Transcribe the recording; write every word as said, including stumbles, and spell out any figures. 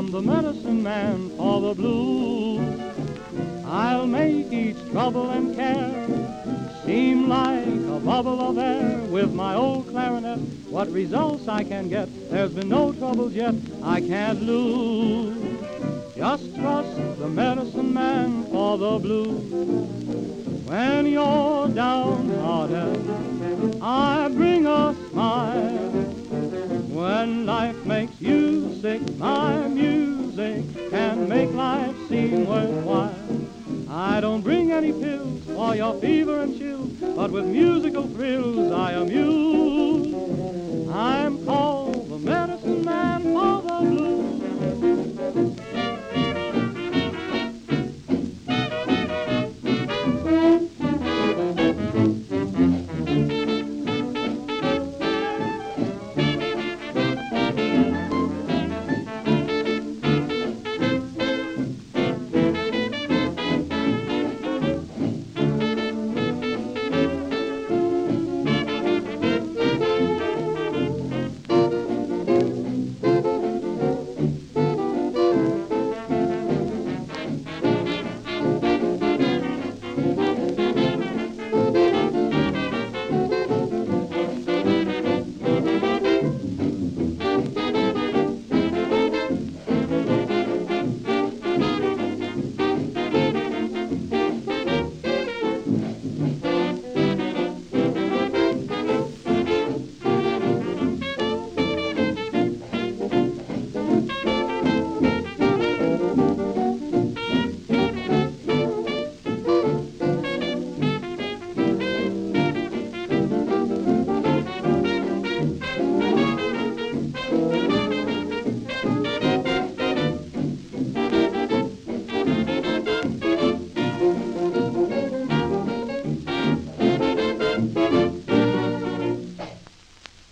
I'm the medicine man for the blues. I'll make each trouble and care seem like a bubble of air. With my old clarinet, what results I can get, there's been no troubles yet I can't lose. Just trust the medicine man for the blues. When you're downhearted, I bring a smile. When life makes you sick, my music can make life seem worthwhile. I don't bring any pills for your fever and chills, but with musical thrills I amuse. I'm called the medicine man for the blues.